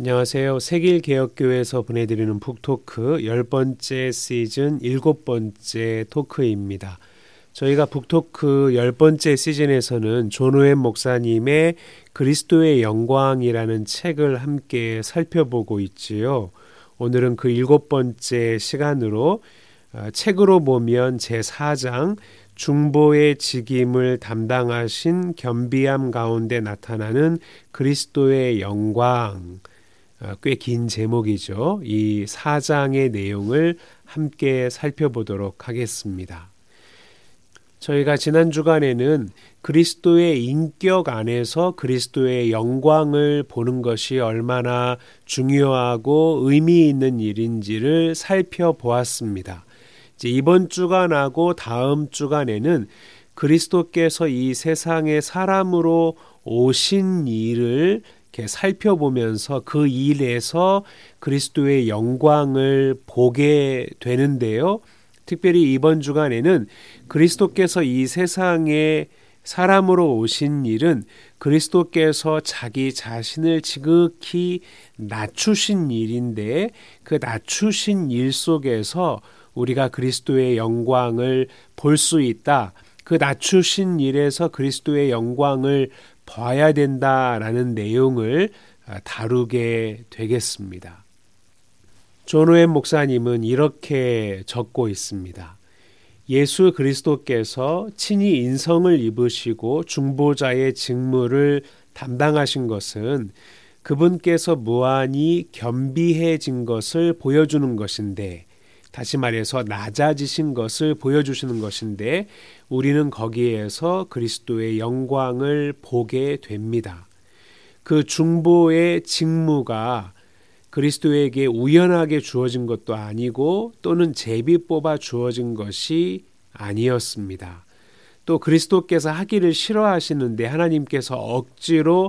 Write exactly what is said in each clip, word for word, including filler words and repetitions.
안녕하세요. 세길개혁교회에서 보내드리는 북토크 열 번째 시즌 일곱 번째 토크입니다. 저희가 북토크 열 번째 시즌에서는 존 오웬 목사님의 그리스도의 영광이라는 책을 함께 살펴보고 있지요. 오늘은 그 일곱 번째 시간으로 책으로 보면 제사 장 중보의 직임을 담당하신 겸비함 가운데 나타나는 그리스도의 영광, 꽤 긴 제목이죠. 이 사 장의 내용을 함께 살펴보도록 하겠습니다. 저희가 지난 주간에는 그리스도의 인격 안에서 그리스도의 영광을 보는 것이 얼마나 중요하고 의미 있는 일인지를 살펴보았습니다. 이제 이번 주간하고 다음 주간에는 그리스도께서 이 세상에 사람으로 오신 일을 이렇게 살펴보면서 그 일에서 그리스도의 영광을 보게 되는데요. 특별히 이번 주간에는 그리스도께서 이 세상에 사람으로 오신 일은 그리스도께서 자기 자신을 지극히 낮추신 일인데 그 낮추신 일 속에서 우리가 그리스도의 영광을 볼 수 있다. 그 낮추신 일에서 그리스도의 영광을 봐야 된다라는 내용을 다루게 되겠습니다. 존 오웬 목사님은 이렇게 적고 있습니다. 예수 그리스도께서 친히 인성을 입으시고 중보자의 직무를 담당하신 것은 그분께서 무한히 겸비해진 것을 보여주는 것인데, 다시 말해서 낮아지신 것을 보여주시는 것인데 우리는 거기에서 그리스도의 영광을 보게 됩니다. 그 중보의 직무가 그리스도에게 우연하게 주어진 것도 아니고 또는 제비 뽑아 주어진 것이 아니었습니다. 또 그리스도께서 하기를 싫어하시는데 하나님께서 억지로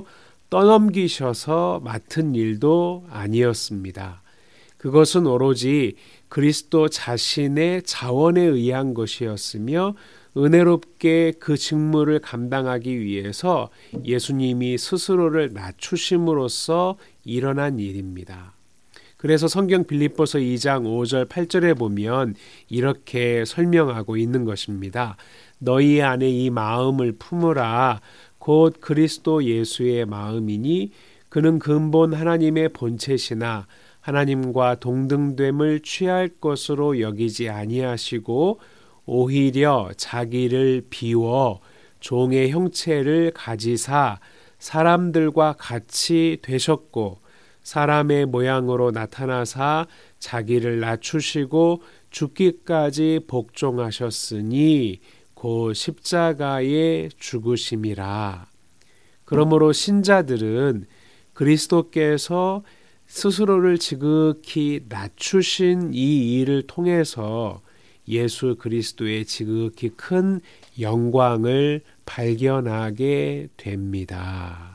떠넘기셔서 맡은 일도 아니었습니다. 그것은 오로지 그리스도 자신의 자원에 의한 것이었으며 은혜롭게 그 직무를 감당하기 위해서 예수님이 스스로를 낮추심으로써 일어난 일입니다. 그래서 성경 빌립보서 이 장 오 절 팔 절에 보면 이렇게 설명하고 있는 것입니다. 너희 안에 이 마음을 품으라. 곧 그리스도 예수의 마음이니 그는 근본 하나님의 본체시나 하나님과 동등됨을 취할 것으로 여기지 아니하시고 오히려 자기를 비워 종의 형체를 가지사 사람들과 같이 되셨고 사람의 모양으로 나타나사 자기를 낮추시고 죽기까지 복종하셨으니 곧 십자가에 죽으심이라. 그러므로 신자들은 그리스도께서 스스로를 지극히 낮추신 이 일을 통해서 예수 그리스도의 지극히 큰 영광을 발견하게 됩니다.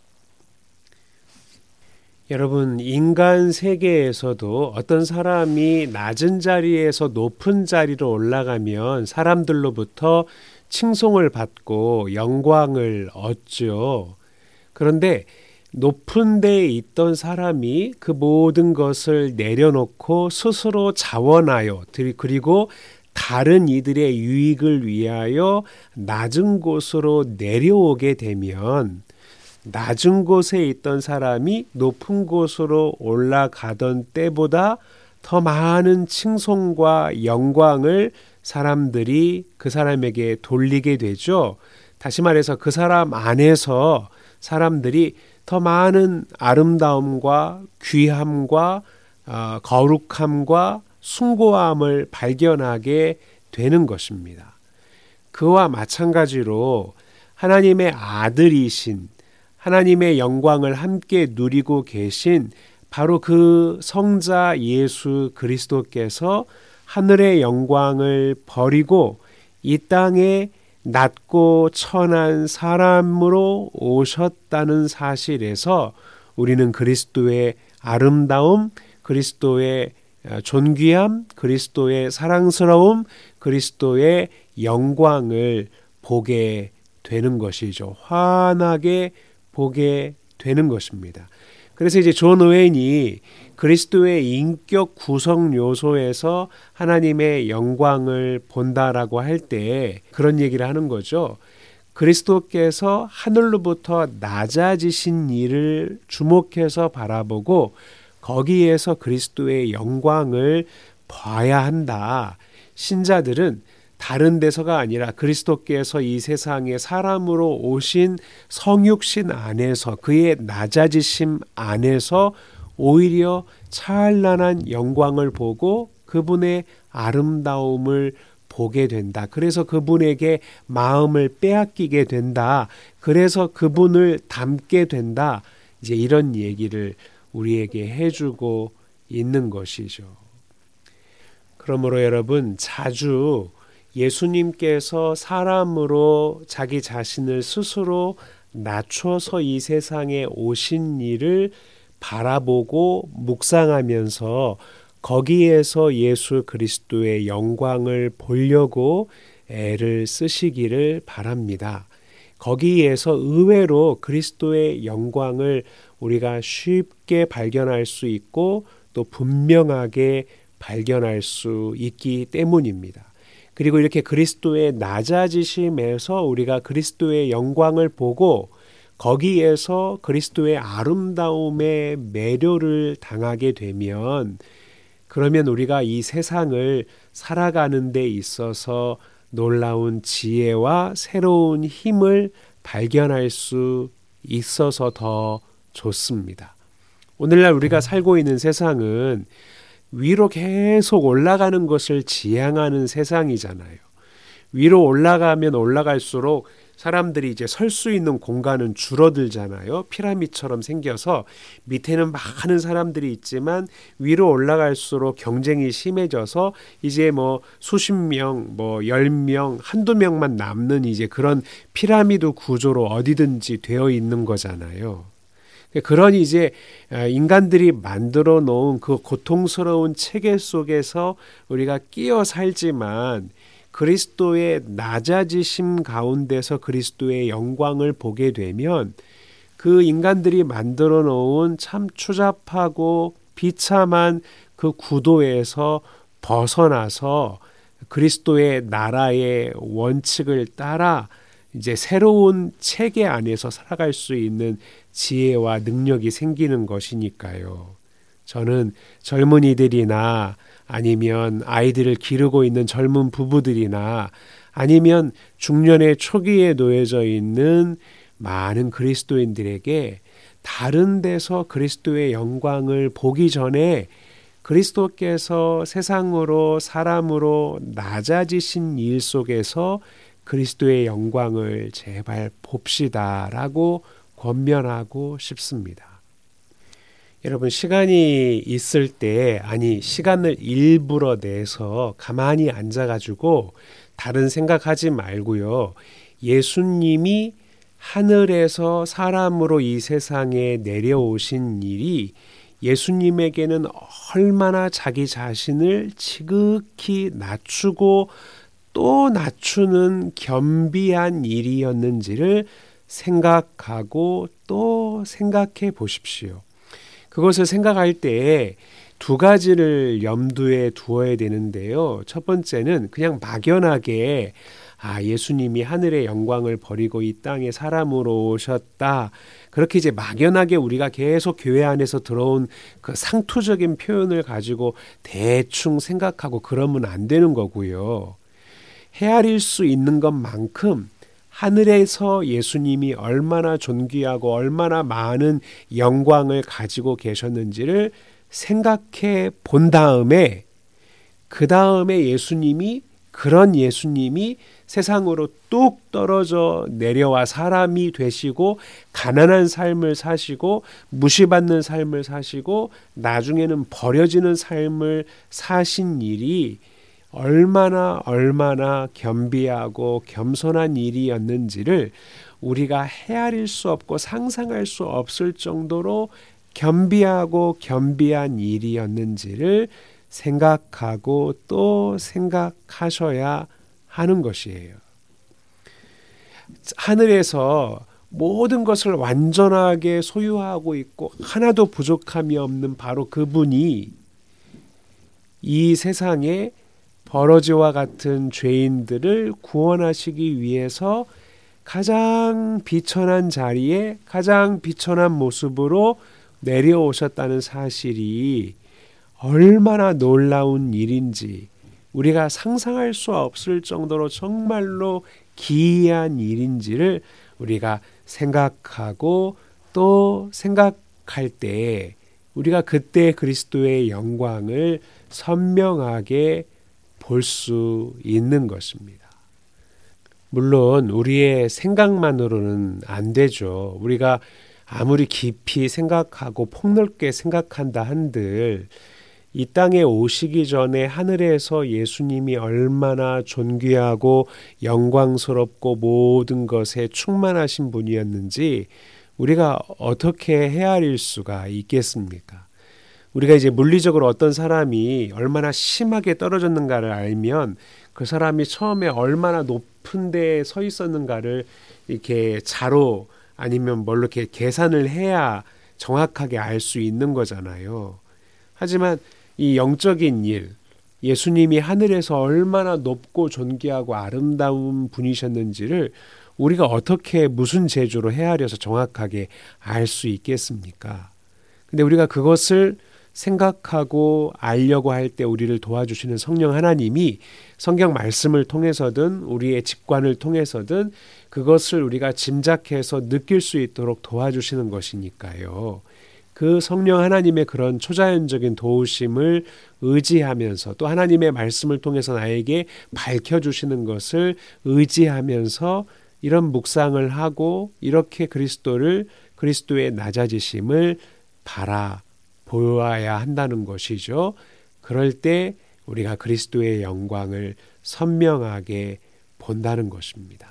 여러분, 인간 세계에서도 어떤 사람이 낮은 자리에서 높은 자리로 올라가면 사람들로부터 칭송을 받고 영광을 얻죠. 그런데 높은 데에 있던 사람이 그 모든 것을 내려놓고 스스로 자원하여 그리고 다른 이들의 유익을 위하여 낮은 곳으로 내려오게 되면 낮은 곳에 있던 사람이 높은 곳으로 올라가던 때보다 더 많은 칭송과 영광을 사람들이 그 사람에게 돌리게 되죠. 다시 말해서 그 사람 안에서 사람들이 더 많은 아름다움과 귀함과 어, 거룩함과 숭고함을 발견하게 되는 것입니다. 그와 마찬가지로 하나님의 아들이신 하나님의 영광을 함께 누리고 계신 바로 그 성자 예수 그리스도께서 하늘의 영광을 버리고 이 땅에 낮고 천한 사람으로 오셨다는 사실에서 우리는 그리스도의 아름다움, 그리스도의 존귀함, 그리스도의 사랑스러움, 그리스도의 영광을 보게 되는 것이죠. 환하게 보게 되는 것입니다. 그래서 이제 존 오웬이 그리스도의 인격 구성 요소에서 하나님의 영광을 본다라고 할 때 그런 얘기를 하는 거죠. 그리스도께서 하늘로부터 낮아지신 일을 주목해서 바라보고 거기에서 그리스도의 영광을 봐야 한다. 신자들은 다른 데서가 아니라 그리스도께서 이 세상에 사람으로 오신 성육신 안에서 그의 낮아지심 안에서 오히려 찬란한 영광을 보고 그분의 아름다움을 보게 된다. 그래서 그분에게 마음을 빼앗기게 된다. 그래서 그분을 닮게 된다. 이제 이런 얘기를 우리에게 해주고 있는 것이죠. 그러므로 여러분, 자주 예수님께서 사람으로 자기 자신을 스스로 낮춰서 이 세상에 오신 일을 바라보고 묵상하면서 거기에서 예수 그리스도의 영광을 보려고 애를 쓰시기를 바랍니다. 거기에서 의외로 그리스도의 영광을 우리가 쉽게 발견할 수 있고 또 분명하게 발견할 수 있기 때문입니다. 그리고 이렇게 그리스도의 낮아지심에서 우리가 그리스도의 영광을 보고 거기에서 그리스도의 아름다움의 매료를 당하게 되면 그러면 우리가 이 세상을 살아가는 데 있어서 놀라운 지혜와 새로운 힘을 발견할 수 있어서 더 좋습니다. 오늘날 우리가 살고 있는 세상은 위로 계속 올라가는 것을 지향하는 세상이잖아요. 위로 올라가면 올라갈수록 사람들이 이제 설 수 있는 공간은 줄어들잖아요. 피라미드처럼 생겨서 밑에는 많은 사람들이 있지만 위로 올라갈수록 경쟁이 심해져서 이제 뭐 수십 명, 뭐 열 명, 한두 명만 남는 이제 그런 피라미드 구조로 어디든지 되어 있는 거잖아요. 그런 이제 인간들이 만들어 놓은 그 고통스러운 체계 속에서 우리가 끼어 살지만 그리스도의 낮아지심 가운데서 그리스도의 영광을 보게 되면 그 인간들이 만들어 놓은 참 추잡하고 비참한 그 구도에서 벗어나서 그리스도의 나라의 원칙을 따라 이제 새로운 체계 안에서 살아갈 수 있는 지혜와 능력이 생기는 것이니까요. 저는 젊은이들이나 아니면 아이들을 기르고 있는 젊은 부부들이나 아니면 중년의 초기에 놓여져 있는 많은 그리스도인들에게 다른 데서 그리스도의 영광을 보기 전에 그리스도께서 세상으로 사람으로 낮아지신 일 속에서 그리스도의 영광을 제발 봅시다라고 권면하고 싶습니다. 여러분, 시간이 있을 때, 아니 시간을 일부러 내서 가만히 앉아가지고 다른 생각하지 말고요. 예수님이 하늘에서 사람으로 이 세상에 내려오신 일이 예수님에게는 얼마나 자기 자신을 지극히 낮추고 또 낮추는 겸비한 일이었는지를 생각하고 또 생각해 보십시오. 그것을 생각할 때 두 가지를 염두에 두어야 되는데요. 첫 번째는 그냥 막연하게 아, 예수님이 하늘의 영광을 버리고 이 땅에 사람으로 오셨다. 그렇게 이제 막연하게 우리가 계속 교회 안에서 들어온 그 상투적인 표현을 가지고 대충 생각하고 그러면 안 되는 거고요. 헤아릴 수 있는 것만큼 하늘에서 예수님이 얼마나 존귀하고 얼마나 많은 영광을 가지고 계셨는지를 생각해 본 다음에 그 다음에 예수님이 그런 예수님이 세상으로 뚝 떨어져 내려와 사람이 되시고 가난한 삶을 사시고 무시받는 삶을 사시고 나중에는 버려지는 삶을 사신 일이 얼마나 얼마나 겸비하고 겸손한 일이었는지를 우리가 헤아릴 수 없고 상상할 수 없을 정도로 겸비하고 겸비한 일이었는지를 생각하고 또 생각하셔야 하는 것이에요. 하늘에서 모든 것을 완전하게 소유하고 있고 하나도 부족함이 없는 바로 그분이 이 세상에 버러지와 같은 죄인들을 구원하시기 위해서 가장 비천한 자리에 가장 비천한 모습으로 내려오셨다는 사실이 얼마나 놀라운 일인지 우리가 상상할 수 없을 정도로 정말로 기이한 일인지를 우리가 생각하고 또 생각할 때 우리가 그때 그리스도의 영광을 선명하게 볼 수 있는 것입니다. 물론 우리의 생각만으로는 안 되죠. 우리가 아무리 깊이 생각하고 폭넓게 생각한다 한들 이 땅에 오시기 전에 하늘에서 예수님이 얼마나 존귀하고 영광스럽고 모든 것에 충만하신 분이었는지 우리가 어떻게 헤아릴 수가 있겠습니까? 우리가 이제 물리적으로 어떤 사람이 얼마나 심하게 떨어졌는가를 알면 그 사람이 처음에 얼마나 높은 데에 서 있었는가를 이렇게 자로 아니면 뭘로 이렇게 계산을 해야 정확하게 알 수 있는 거잖아요. 하지만 이 영적인 일, 예수님이 하늘에서 얼마나 높고 존귀하고 아름다운 분이셨는지를 우리가 어떻게 무슨 재주로 헤아려서 정확하게 알 수 있겠습니까? 근데 우리가 그것을 생각하고 알려고 할 때 우리를 도와주시는 성령 하나님이 성경 말씀을 통해서든 우리의 직관을 통해서든 그것을 우리가 짐작해서 느낄 수 있도록 도와주시는 것이니까요. 그 성령 하나님의 그런 초자연적인 도우심을 의지하면서 또 하나님의 말씀을 통해서 나에게 밝혀주시는 것을 의지하면서 이런 묵상을 하고 이렇게 그리스도를 그리스도의 낮아지심을 바라 보아야 한다는 것이죠. 그럴 때 우리가 그리스도의 영광을 선명하게 본다는 것입니다.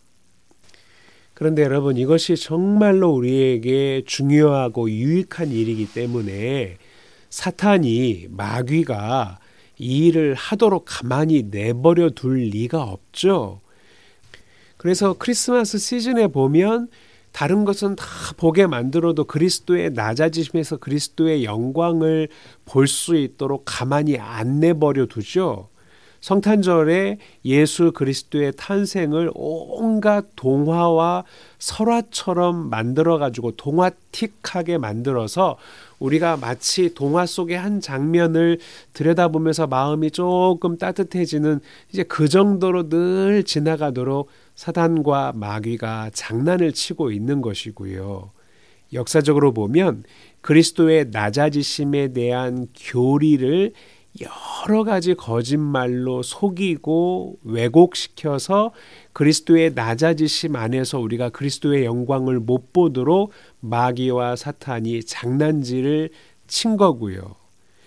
그런데 여러분 이것이 정말로 우리에게 중요하고 유익한 일이기 때문에 사탄이 마귀가 이 일을 하도록 가만히 내버려 둘 리가 없죠. 그래서 크리스마스 시즌에 보면 다른 것은 다 보게 만들어도 그리스도의 낮아지심에서 그리스도의 영광을 볼 수 있도록 가만히 안 내버려 두죠. 성탄절에 예수 그리스도의 탄생을 온갖 동화와 설화처럼 만들어가지고 동화틱하게 만들어서 우리가 마치 동화 속의 한 장면을 들여다보면서 마음이 조금 따뜻해지는 이제 그 정도로 늘 지나가도록 사단과 마귀가 장난을 치고 있는 것이고요. 역사적으로 보면 그리스도의 낮아지심에 대한 교리를 여러 가지 거짓말로 속이고 왜곡시켜서 그리스도의 낮아지심 안에서 우리가 그리스도의 영광을 못 보도록 마귀와 사탄이 장난질을 친 거고요.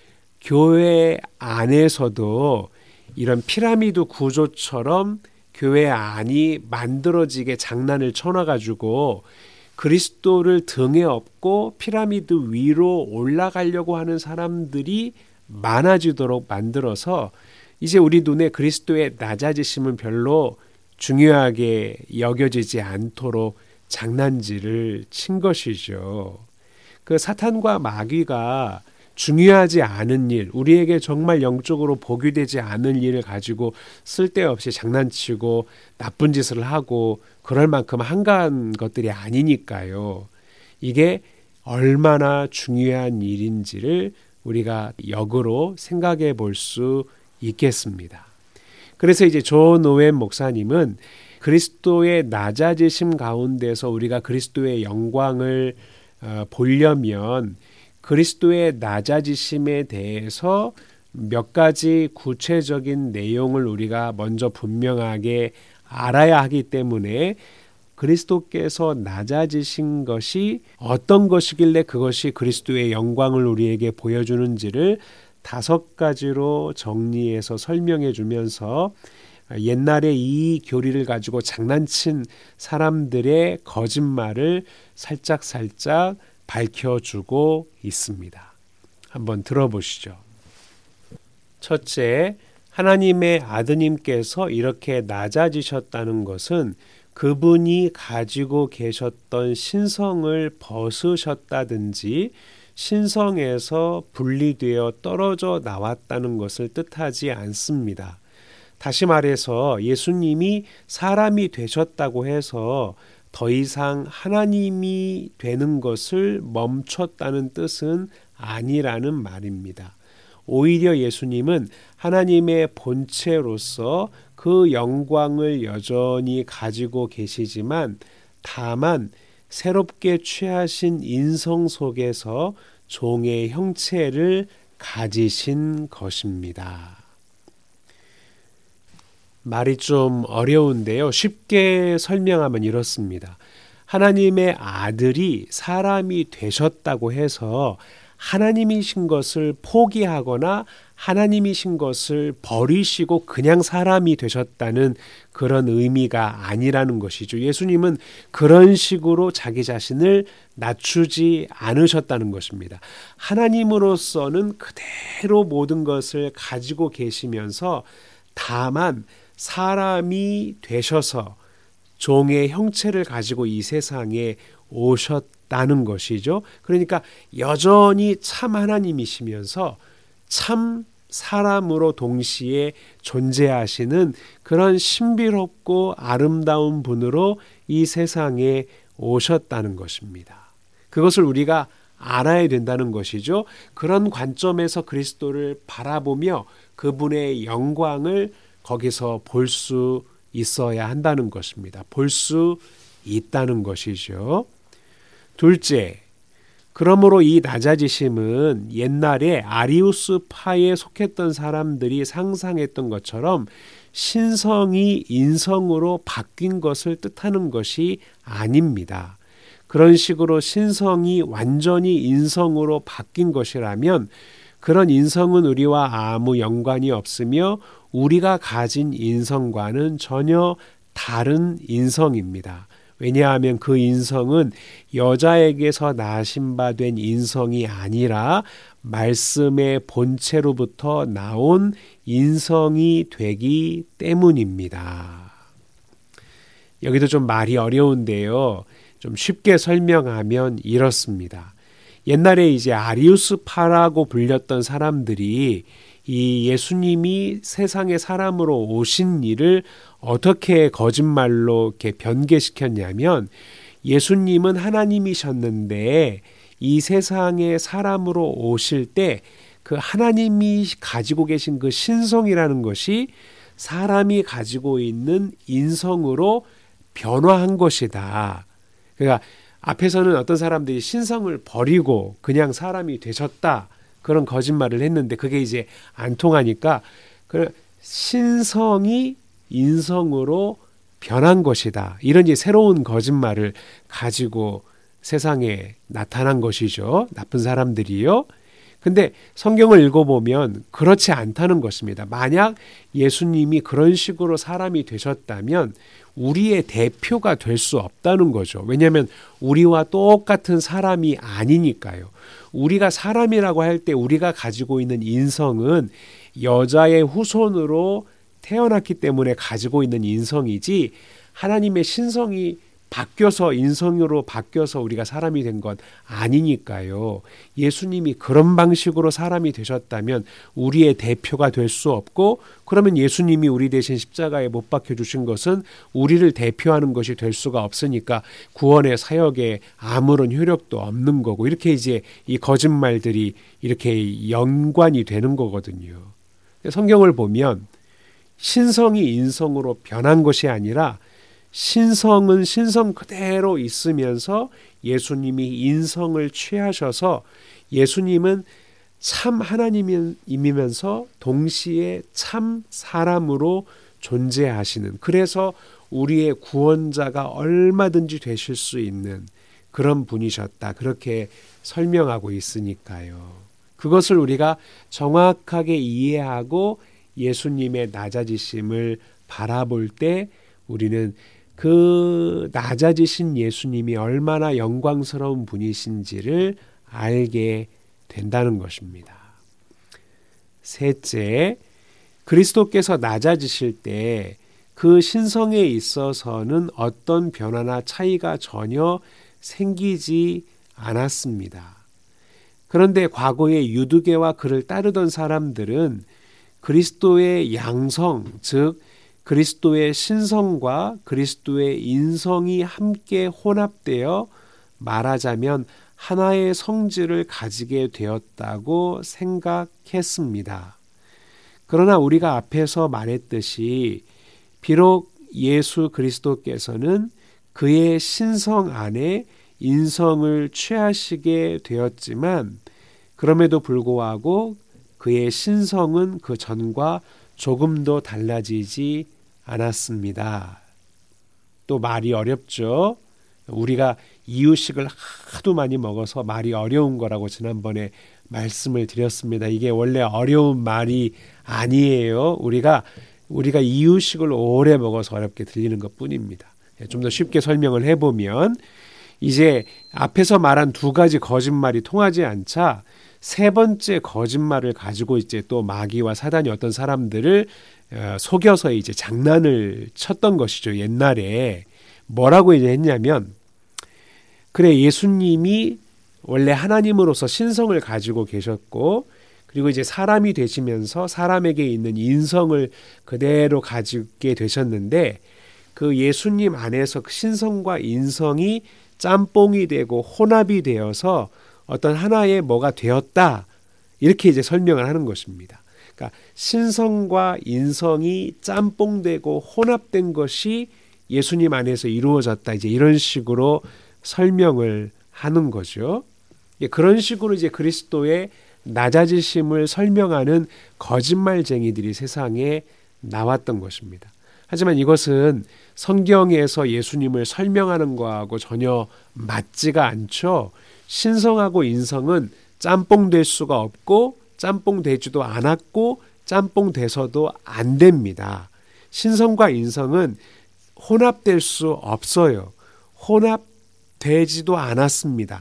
교회 안에서도 이런 피라미드 구조처럼 교회 안이 만들어지게 장난을 쳐놔가지고 그리스도를 등에 업고 피라미드 위로 올라가려고 하는 사람들이 많아지도록 만들어서 이제 우리 눈에 그리스도의 낮아지심은 별로 중요하게 여겨지지 않도록 장난질을 친 것이죠. 그 사탄과 마귀가 중요하지 않은 일, 우리에게 정말 영적으로 복이 되지 않은 일을 가지고 쓸데없이 장난치고 나쁜 짓을 하고 그럴 만큼 한가한 것들이 아니니까요. 이게 얼마나 중요한 일인지를 우리가 역으로 생각해 볼 수 있겠습니다. 그래서 이제 존 오웬 목사님은 그리스도의 낮아지심 가운데서 우리가 그리스도의 영광을 어, 보려면 그리스도의 낮아지심에 대해서 몇 가지 구체적인 내용을 우리가 먼저 분명하게 알아야 하기 때문에 그리스도께서 낮아지신 것이 어떤 것이길래 그것이 그리스도의 영광을 우리에게 보여주는지를 다섯 가지로 정리해서 설명해 주면서 옛날에 이 교리를 가지고 장난친 사람들의 거짓말을 살짝살짝 밝혀주고 있습니다. 한번 들어보시죠. 첫째, 하나님의 아드님께서 이렇게 낮아지셨다는 것은 그분이 가지고 계셨던 신성을 벗으셨다든지 신성에서 분리되어 떨어져 나왔다는 것을 뜻하지 않습니다. 다시 말해서 예수님이 사람이 되셨다고 해서 더 이상 하나님이 되는 것을 멈췄다는 뜻은 아니라는 말입니다. 오히려 예수님은 하나님의 본체로서 그 영광을 여전히 가지고 계시지만 다만 새롭게 취하신 인성 속에서 종의 형체를 가지신 것입니다. 말이 좀 어려운데요. 쉽게 설명하면 이렇습니다. 하나님의 아들이 사람이 되셨다고 해서 하나님이신 것을 포기하거나 하나님이신 것을 버리시고 그냥 사람이 되셨다는 그런 의미가 아니라는 것이죠. 예수님은 그런 식으로 자기 자신을 낮추지 않으셨다는 것입니다. 하나님으로서는 그대로 모든 것을 가지고 계시면서 다만 사람이 되셔서 종의 형체를 가지고 이 세상에 오셨다는 것이죠. 그러니까 여전히 참 하나님이시면서 참 사람으로 동시에 존재하시는 그런 신비롭고 아름다운 분으로 이 세상에 오셨다는 것입니다. 그것을 우리가 알아야 된다는 것이죠. 그런 관점에서 그리스도를 바라보며 그분의 영광을 거기서 볼 수 있어야 한다는 것입니다. 볼 수 있다는 것이죠. 둘째, 그러므로 이 낮아지심은 옛날에 아리우스파에 속했던 사람들이 상상했던 것처럼 신성이 인성으로 바뀐 것을 뜻하는 것이 아닙니다. 그런 식으로 신성이 완전히 인성으로 바뀐 것이라면 그런 인성은 우리와 아무 연관이 없으며 우리가 가진 인성과는 전혀 다른 인성입니다. 왜냐하면 그 인성은 여자에게서 나신 바 된 인성이 아니라 말씀의 본체로부터 나온 인성이 되기 때문입니다. 여기도 좀 말이 어려운데요. 좀 쉽게 설명하면 이렇습니다. 옛날에 이제 아리우스파라고 불렸던 사람들이 이 예수님이 세상에 사람으로 오신 일을 어떻게 거짓말로 이렇게 변개시켰냐면 예수님은 하나님이셨는데 이 세상에 사람으로 오실 때 그 하나님이 가지고 계신 그 신성이라는 것이 사람이 가지고 있는 인성으로 변화한 것이다. 그러니까 앞에서는 어떤 사람들이 신성을 버리고 그냥 사람이 되셨다. 그런 거짓말을 했는데 그게 이제 안 통하니까 그 신성이 인성으로 변한 것이다. 이런 이제 새로운 거짓말을 가지고 세상에 나타난 것이죠. 나쁜 사람들이요. 근데 성경을 읽어보면 그렇지 않다는 것입니다. 만약 예수님이 그런 식으로 사람이 되셨다면 우리의 대표가 될 수 없다는 거죠. 왜냐하면 우리와 똑같은 사람이 아니니까요. 우리가 사람이라고 할 때 우리가 가지고 있는 인성은 여자의 후손으로 태어났기 때문에 가지고 있는 인성이지 하나님의 신성이 바뀌어서 인성으로 바뀌어서 우리가 사람이 된 건 아니니까요. 예수님이 그런 방식으로 사람이 되셨다면 우리의 대표가 될 수 없고 그러면 예수님이 우리 대신 십자가에 못 박혀 주신 것은 우리를 대표하는 것이 될 수가 없으니까 구원의 사역에 아무런 효력도 없는 거고 이렇게 이제 이 거짓말들이 이렇게 연관이 되는 거거든요. 성경을 보면 신성이 인성으로 변한 것이 아니라 신성은 신성 그대로 있으면서 예수님이 인성을 취하셔서 예수님은 참 하나님이면서 동시에 참 사람으로 존재하시는 그래서 우리의 구원자가 얼마든지 되실 수 있는 그런 분이셨다. 그렇게 설명하고 있으니까요. 그것을 우리가 정확하게 이해하고 예수님의 낮아지심을 바라볼 때 우리는 그 낮아지신 예수님이 얼마나 영광스러운 분이신지를 알게 된다는 것입니다. 셋째, 그리스도께서 낮아지실 때 그 신성에 있어서는 어떤 변화나 차이가 전혀 생기지 않았습니다. 그런데 과거에 유두계와 그를 따르던 사람들은 그리스도의 양성, 즉 그리스도의 신성과 그리스도의 인성이 함께 혼합되어 말하자면 하나의 성질을 가지게 되었다고 생각했습니다. 그러나 우리가 앞에서 말했듯이 비록 예수 그리스도께서는 그의 신성 안에 인성을 취하시게 되었지만 그럼에도 불구하고 그의 신성은 그 전과 조금도 달라지지 않았습니다. 또 말이 어렵죠. 우리가 이유식을 하도 많이 먹어서 말이 어려운 거라고 지난번에 말씀을 드렸습니다. 이게 원래 어려운 말이 아니에요. 우리가 우리가 이유식을 오래 먹어서 어렵게 들리는 것뿐입니다. 좀 더 쉽게 설명을 해보면 이제 앞에서 말한 두 가지 거짓말이 통하지 않자 세 번째 거짓말을 가지고 이제 또 마귀와 사단이 어떤 사람들을 속여서 이제 장난을 쳤던 것이죠. 옛날에 뭐라고 이제 했냐면, 그래 예수님이 원래 하나님으로서 신성을 가지고 계셨고 그리고 이제 사람이 되시면서 사람에게 있는 인성을 그대로 가지게 되셨는데 그 예수님 안에서 그 신성과 인성이 짬뽕이 되고 혼합이 되어서 어떤 하나의 뭐가 되었다, 이렇게 이제 설명을 하는 것입니다. 그러니까 신성과 인성이 짬뽕되고 혼합된 것이 예수님 안에서 이루어졌다, 이제 이런 식으로 설명을 하는 거죠. 그런 식으로 이제 그리스도의 낮아지심을 설명하는 거짓말쟁이들이 세상에 나왔던 것입니다. 하지만 이것은 성경에서 예수님을 설명하는 거하고 전혀 맞지가 않죠. 신성하고 인성은 짬뽕 될 수가 없고 짬뽕 되지도 않았고 짬뽕 돼서도 안 됩니다. 신성과 인성은 혼합될 수 없어요. 혼합되지도 않았습니다.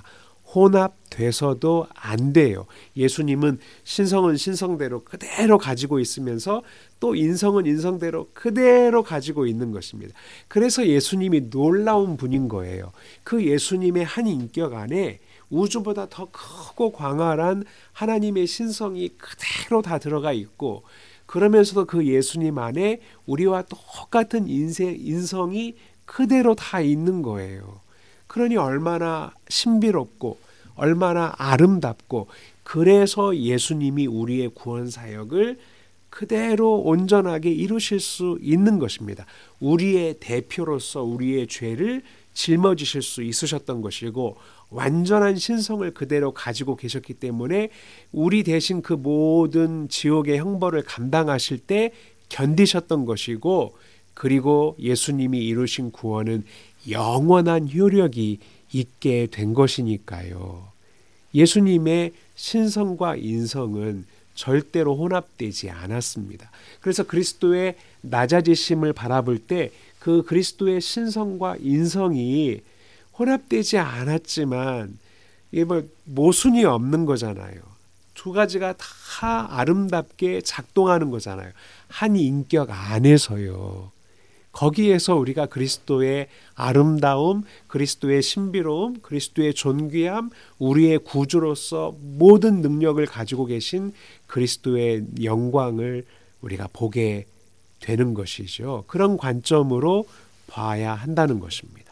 혼합돼서도 안 돼요. 예수님은 신성은 신성대로 그대로 가지고 있으면서 또 인성은 인성대로 그대로 가지고 있는 것입니다. 그래서 예수님이 놀라운 분인 거예요. 그 예수님의 한 인격 안에 우주보다 더 크고 광활한 하나님의 신성이 그대로 다 들어가 있고, 그러면서도 그 예수님 안에 우리와 똑같은 인생, 인성이 그대로 다 있는 거예요. 그러니 얼마나 신비롭고 얼마나 아름답고, 그래서 예수님이 우리의 구원 사역을 그대로 온전하게 이루실 수 있는 것입니다. 우리의 대표로서 우리의 죄를 짊어지실 수 있으셨던 것이고, 완전한 신성을 그대로 가지고 계셨기 때문에 우리 대신 그 모든 지옥의 형벌을 감당하실 때 견디셨던 것이고, 그리고 예수님이 이루신 구원은 영원한 효력이 있게 된 것이니까요. 예수님의 신성과 인성은 절대로 혼합되지 않았습니다. 그래서 그리스도의 낮아지심을 바라볼 때 그 그리스도의 신성과 인성이 혼합되지 않았지만 이게 뭐 모순이 없는 거잖아요. 두 가지가 다 아름답게 작동하는 거잖아요. 한 인격 안에서요. 거기에서 우리가 그리스도의 아름다움, 그리스도의 신비로움, 그리스도의 존귀함, 우리의 구주로서 모든 능력을 가지고 계신 그리스도의 영광을 우리가 보게 되는 것이죠. 그런 관점으로 봐야 한다는 것입니다.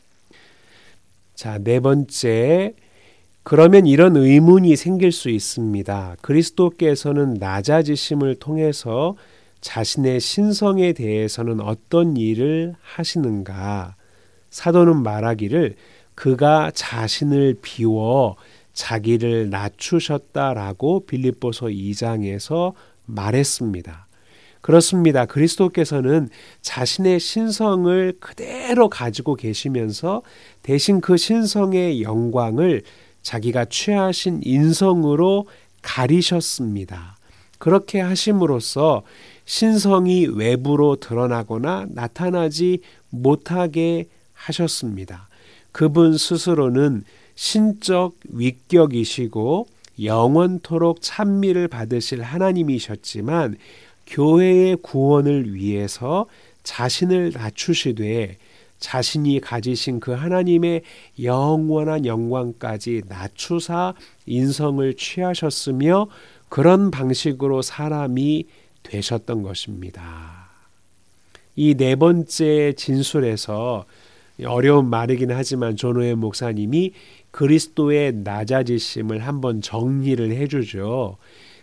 자, 네 번째, 그러면 이런 의문이 생길 수 있습니다. 그리스도께서는 낮아지심을 통해서 자신의 신성에 대해서는 어떤 일을 하시는가? 사도는 말하기를 그가 자신을 비워 자기를 낮추셨다라고 빌립보서 이 장에서 말했습니다. 그렇습니다. 그리스도께서는 자신의 신성을 그대로 가지고 계시면서 대신 그 신성의 영광을 자기가 취하신 인성으로 가리셨습니다. 그렇게 하심으로써 신성이 외부로 드러나거나 나타나지 못하게 하셨습니다. 그분 스스로는 신적 위격이시고 영원토록 찬미를 받으실 하나님이셨지만 교회의 구원을 위해서 자신을 낮추시되 자신이 가지신 그 하나님의 영원한 영광까지 낮추사 인성을 취하셨으며 그런 방식으로 사람이 되셨던 것입니다. 이 네 번째 진술에서 어려운 말이긴 하지만 존 목사님이 그리스도의 낮아지심을 한번 정리를 해주죠.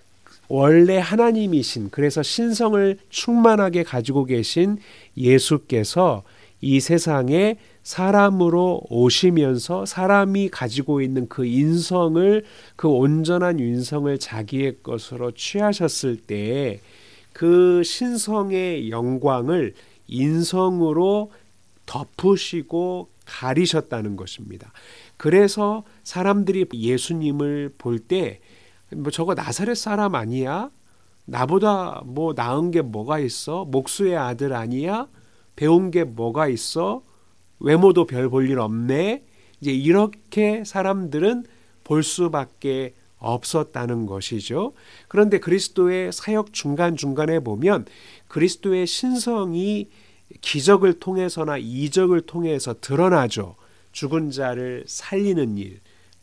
원래 하나님이신, 그래서 신성을 충만하게 가지고 계신 예수께서 이 세상에 사람으로 오시면서 사람이 가지고 있는 그 인성을, 그 온전한 인성을 자기의 것으로 취하셨을 때 그 신성의 영광을 인성으로 덮으시고 가리셨다는 것입니다. 그래서 사람들이 예수님을 볼 때 뭐 저거 나사렛 사람 아니야? 나보다 뭐 나은 게 뭐가 있어? 목수의 아들 아니야? 배운 게 뭐가 있어? 외모도 별 볼 일 없네? 이제 이렇게 사람들은 볼 수밖에 없었다는 것이죠. 그런데 그리스도의 사역 중간중간에 보면 그리스도의 신성이 기적을 통해서나 이적을 통해서 드러나죠. 죽은 자를 살리는 일,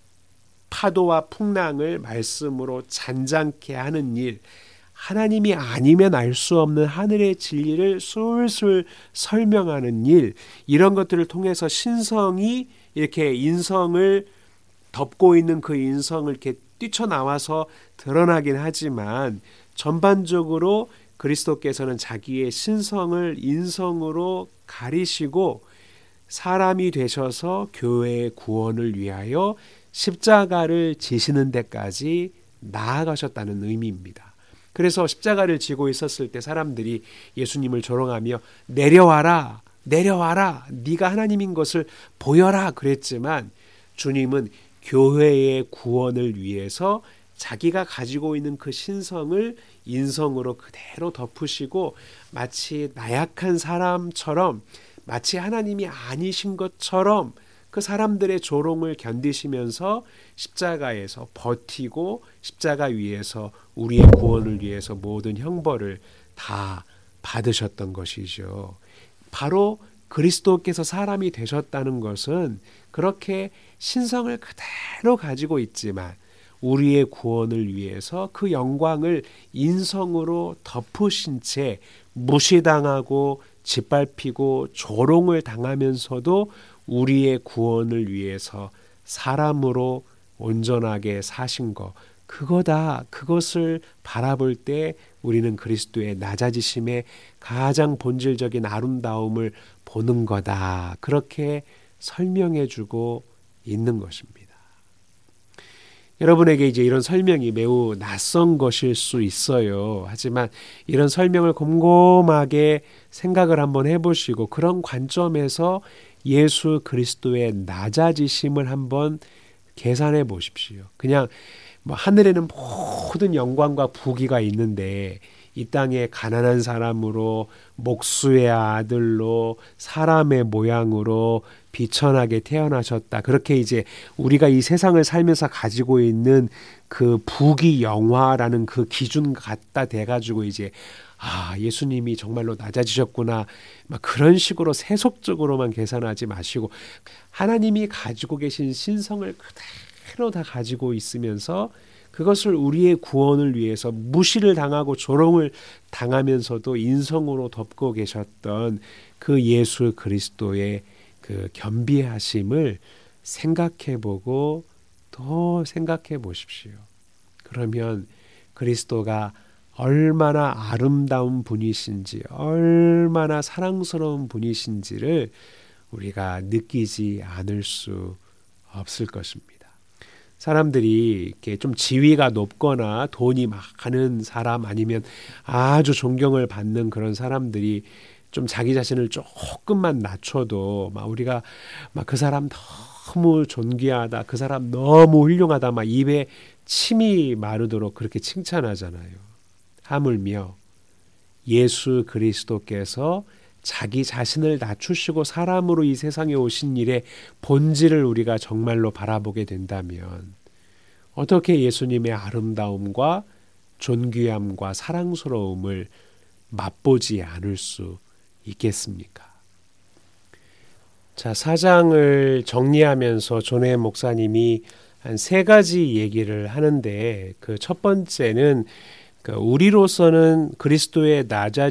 파도와 풍랑을 말씀으로 잔잔케 하는 일, 하나님이 아니면 알 수 없는 하늘의 진리를 술술 설명하는 일, 이런 것들을 통해서 신성이 이렇게 인성을 덮고 있는 그 인성을 이렇게 뛰쳐나와서 드러나긴 하지만 전반적으로 그리스도께서는 자기의 신성을 인성으로 가리시고 사람이 되셔서 교회의 구원을 위하여 십자가를 지시는 데까지 나아가셨다는 의미입니다. 그래서 십자가를 지고 있었을 때 사람들이 예수님을 조롱하며 내려와라, 내려와라, 네가 하나님인 것을 보여라 그랬지만 주님은 교회의 구원을 위해서 자기가 가지고 있는 그 신성을 인성으로 그대로 덮으시고 마치 나약한 사람처럼, 마치 하나님이 아니신 것처럼 그 사람들의 조롱을 견디시면서 십자가에서 버티고 십자가 위에서 우리의 구원을 위해서 모든 형벌을 다 받으셨던 것이죠. 바로 그리스도께서 사람이 되셨다는 것은 그렇게 신성을 그대로 가지고 있지만 우리의 구원을 위해서 그 영광을 인성으로 덮으신 채 무시당하고 짓밟히고 조롱을 당하면서도 우리의 구원을 위해서 사람으로 온전하게 사신 것, 그거다. 그것을 바라볼 때 우리는 그리스도의 낮아지심의 가장 본질적인 아름다움을 보는 거다. 그렇게 설명해 주고 있는 것입니다. 여러분에게 이제 이런 설명이 매우 낯선 것일 수 있어요. 하지만 이런 설명을 곰곰하게 생각을 한번 해보시고 그런 관점에서 예수 그리스도의 낮아지심을 한번 계산해 보십시오. 그냥 뭐 하늘에는 모든 영광과 부귀가 있는데 이 땅에 가난한 사람으로 목수의 아들로 사람의 모양으로 비천하게 태어나셨다. 그렇게 이제 우리가 이 세상을 살면서 가지고 있는 그 부귀 영화라는 그 기준 갖다 대가지고 이제 아, 예수님이 정말로 낮아지셨구나. 막 그런 식으로 세속적으로만 계산하지 마시고 하나님이 가지고 계신 신성을 그대로 다 가지고 있으면서 그것을 우리의 구원을 위해서 무시를 당하고 조롱을 당하면서도 인성으로 덮고 계셨던 그 예수 그리스도의 그 겸비하심을 생각해보고 더 생각해 보십시오. 그러면 그리스도가 얼마나 아름다운 분이신지, 얼마나 사랑스러운 분이신지를 우리가 느끼지 않을 수 없을 것입니다. 사람들이 이렇게 좀 지위가 높거나 돈이 많은 사람 아니면 아주 존경을 받는 그런 사람들이 좀 자기 자신을 조금만 낮춰도 막 우리가 막 그 사람 너무 존귀하다, 그 사람 너무 훌륭하다, 막 입에 침이 마르도록 그렇게 칭찬하잖아요. 하물며 예수 그리스도께서 자기 자신을 낮추시고 사람으로 이 세상에 오신 일의 본질을 우리가 정말로 바라보게 된다면 어떻게 예수님의 아름다움과 존귀함과 사랑스러움을 맛보지 않을 수 있겠습니까? 자, 사장을 정리하면서 존 목사님이 한 세 가지 얘기를 하는데, 그 첫 번째는 그 우리로서는 그리스도의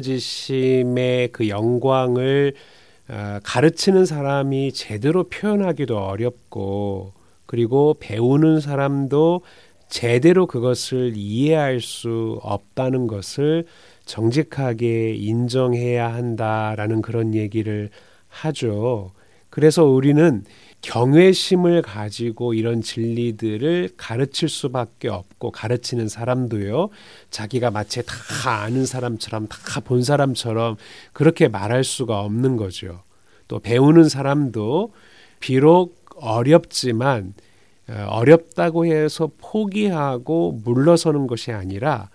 낮아지심의 그 영광을 가르치는 사람이 제대로 표현하기도 어렵고, 그리고 배우는 사람도 제대로 그것을 이해할 수 없다는 것을 정직하게 인정해야 한다라는 그런 얘기를 하죠. 그래서 우리는 경외심을 가지고 이런 진리들을 가르칠 수밖에 없고, 가르치는 사람도요, 자기가 마치 다 아는 사람처럼, 다 본 사람처럼 그렇게 말할 수가 없는 거죠. 또 배우는 사람도 비록 어렵지만 어렵다고 해서 포기하고 물러서는 것이 아니라,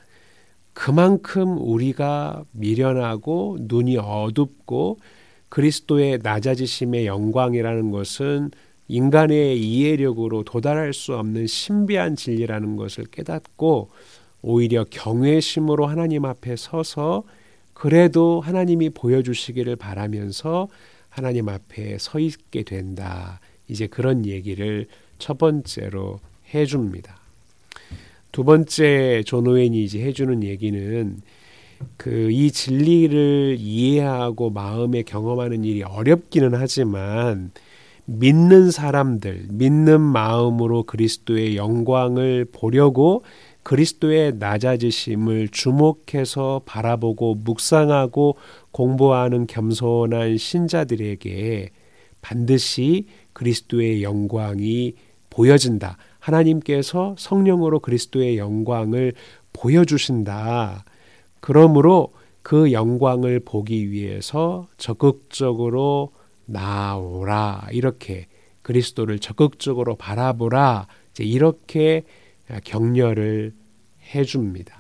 그만큼 우리가 미련하고 눈이 어둡고 그리스도의 낮아지심의 영광이라는 것은 인간의 이해력으로 도달할 수 없는 신비한 진리라는 것을 깨닫고, 오히려 경외심으로 하나님 앞에 서서 그래도 하나님이 보여주시기를 바라면서 하나님 앞에 서 있게 된다. 이제 그런 얘기를 첫 번째로 해줍니다. 두 번째 존 오웬이 이제 해주는 얘기는, 그 이 진리를 이해하고 마음에 경험하는 일이 어렵기는 하지만, 믿는 사람들, 믿는 마음으로 그리스도의 영광을 보려고 그리스도의 낮아지심을 주목해서 바라보고 묵상하고 공부하는 겸손한 신자들에게 반드시 그리스도의 영광이 보여진다. 하나님께서 성령으로 그리스도의 영광을 보여주신다. 그러므로 그 영광을 보기 위해서 적극적으로 나오라. 이렇게 그리스도를 적극적으로 바라보라. 이제 이렇게 격려를 해줍니다.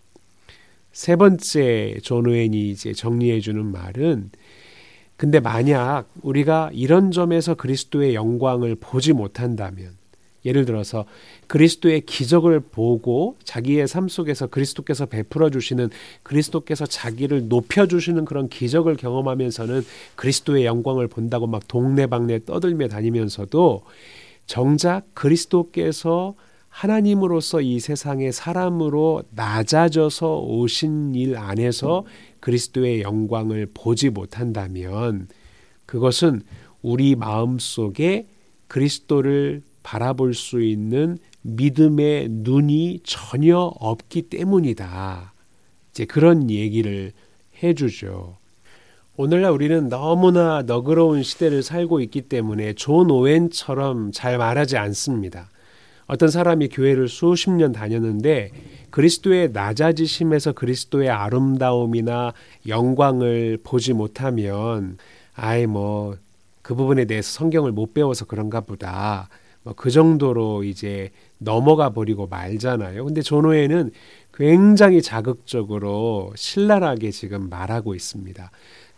세 번째 존 오웬이 이제 정리해주는 말은, 근데 만약 우리가 이런 점에서 그리스도의 영광을 보지 못한다면, 예를 들어서 그리스도의 기적을 보고 자기의 삶 속에서 그리스도께서 베풀어 주시는, 그리스도께서 자기를 높여주시는 그런 기적을 경험하면서는 그리스도의 영광을 본다고 막 동네방네 떠들며 다니면서도, 정작 그리스도께서 하나님으로서 이 세상의 사람으로 낮아져서 오신 일 안에서 그리스도의 영광을 보지 못한다면, 그것은 우리 마음속에 그리스도를 바라볼 수 있는 믿음의 눈이 전혀 없기 때문이다. 이제 그런 얘기를 해주죠. 오늘날 우리는 너무나 너그러운 시대를 살고 있기 때문에 존 오웬처럼 잘 말하지 않습니다. 어떤 사람이 교회를 수십 년 다녔는데 그리스도의 낮아지심에서 그리스도의 아름다움이나 영광을 보지 못하면, 아이 뭐 그 부분에 대해서 성경을 못 배워서 그런가 보다, 뭐 그 정도로 이제 넘어가 버리고 말잖아요. 근데 존 오웬은 굉장히 자극적으로 신랄하게 지금 말하고 있습니다.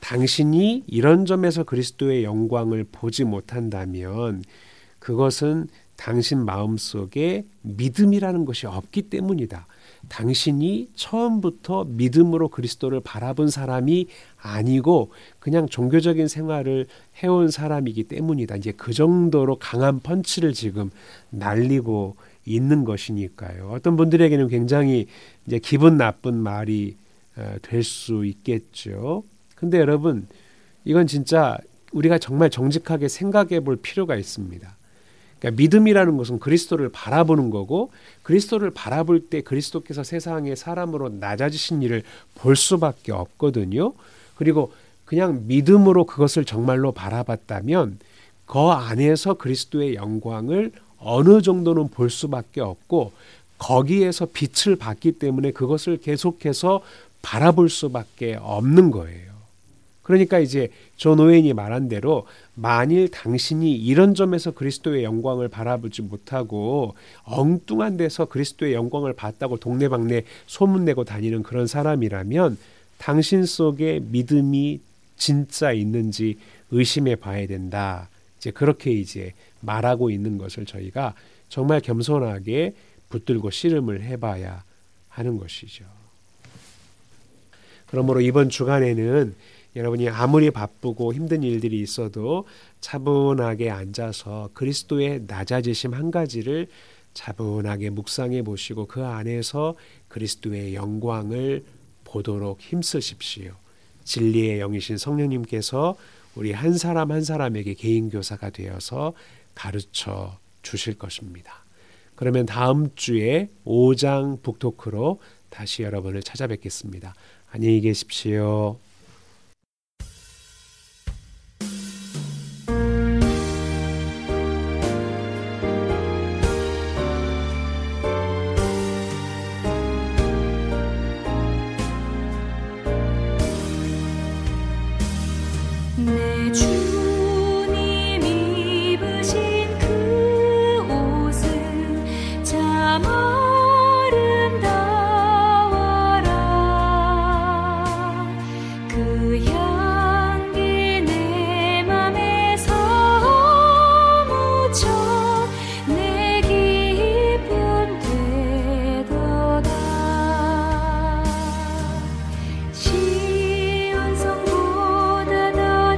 당신이 이런 점에서 그리스도의 영광을 보지 못한다면 그것은 당신 마음속에 믿음이라는 것이 없기 때문이다. 당신이 처음부터 믿음으로 그리스도를 바라본 사람이 아니고 그냥 종교적인 생활을 해온 사람이기 때문이다. 이제 그 정도로 강한 펀치를 지금 날리고 있는 것이니까요. 어떤 분들에게는 굉장히 이제 기분 나쁜 말이 될 수 있겠죠. 근데 여러분, 이건 진짜 우리가 정말 정직하게 생각해 볼 필요가 있습니다. 그러니까 믿음이라는 것은 그리스도를 바라보는 거고, 그리스도를 바라볼 때 그리스도께서 세상의 사람으로 낮아지신 일을 볼 수밖에 없거든요. 그리고 그냥 믿음으로 그것을 정말로 바라봤다면 그 안에서 그리스도의 영광을 어느 정도는 볼 수밖에 없고, 거기에서 빛을 받기 때문에 그것을 계속해서 바라볼 수밖에 없는 거예요. 그러니까 이제 존 오웬이 말한 대로, 만일 당신이 이런 점에서 그리스도의 영광을 바라보지 못하고 엉뚱한 데서 그리스도의 영광을 봤다고 동네방네 소문내고 다니는 그런 사람이라면 당신 속에 믿음이 진짜 있는지 의심해 봐야 된다. 이제 그렇게 이제 말하고 있는 것을 저희가 정말 겸손하게 붙들고 씨름을 해봐야 하는 것이죠. 그러므로 이번 주간에는 여러분이 아무리 바쁘고 힘든 일들이 있어도 차분하게 앉아서 그리스도의 낮아지심 한 가지를 차분하게 묵상해 보시고 그 안에서 그리스도의 영광을 보도록 힘쓰십시오. 진리의 영이신 성령님께서 우리 한 사람 한 사람에게 개인 교사가 되어서 가르쳐 주실 것입니다. 그러면 다음 주에 오 장 북토크로 다시 여러분을 찾아뵙겠습니다. 안녕히 계십시오. 내 주님 입으신 그 옷은 참 아름다워라. 그 향기 내 맘에서 묻혀 내 기쁨 되도다. 시온 성보다 더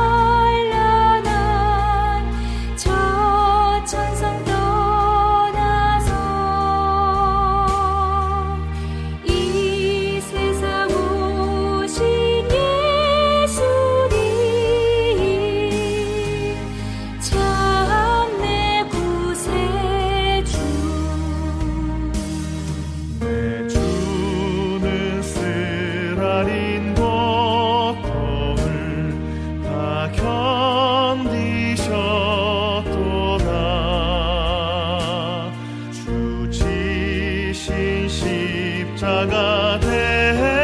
찬란한 저 천성 떠나서 이 세상 오신 예수님 참 내 구세주. 내 주는 쓰라린 고통을 다 견디셨도다. 주 지신 십자가 대